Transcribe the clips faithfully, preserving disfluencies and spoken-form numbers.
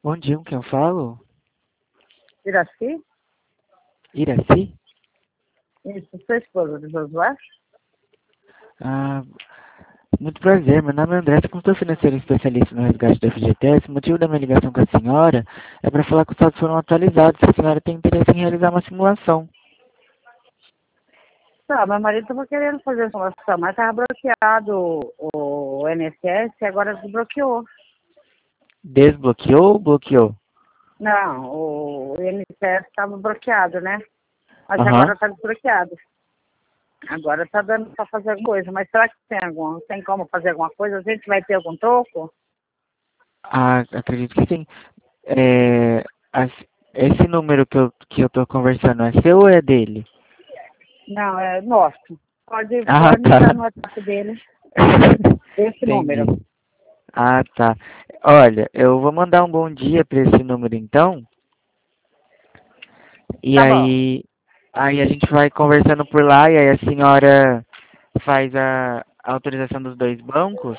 Bom dia, com quem eu falo? Iraci? Iraci? Isso, sua esposa do Josué? Ah, muito prazer, meu nome é André, sou consultor financeiro especialista no resgate da F G T S. O motivo da minha ligação com a senhora é para falar que os dados foram atualizados, se a senhora tem interesse em realizar uma simulação. Tá, meu marido estava querendo fazer a simulação, mas estava bloqueado o, o I N S S e agora desbloqueou. Desbloqueou ou bloqueou? Não, o I N S S estava bloqueado, né? Mas agora Aham. está desbloqueado. Agora está dando para fazer alguma coisa, mas será que tem, algum, tem como fazer alguma coisa? A gente vai ter algum troco? Ah, acredito que sim. É, as- esse número que eu, que eu tô conversando é seu ou é dele? Não, é nosso. Pode, Ah, pode entrar tá. no WhatsApp dele, esse número. Entendi. Ah, tá. Olha, eu vou mandar um bom dia para esse número então. E Tá bom. aí, aí a gente vai conversando por lá e aí a senhora faz a a autorização dos dois bancos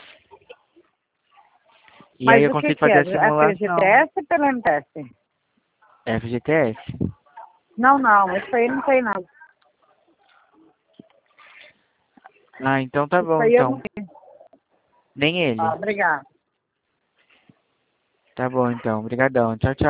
e aí Mas eu o que consigo que fazer é? a A simulação. F G T S ou pelo M T S? F G T S. Não, não, isso aí não tem não. Ah, então tá Isso bom, aí eu não então. tenho. Nem Ah, ele. obrigada. Tá bom, então. Obrigadão. Tchau, tchau.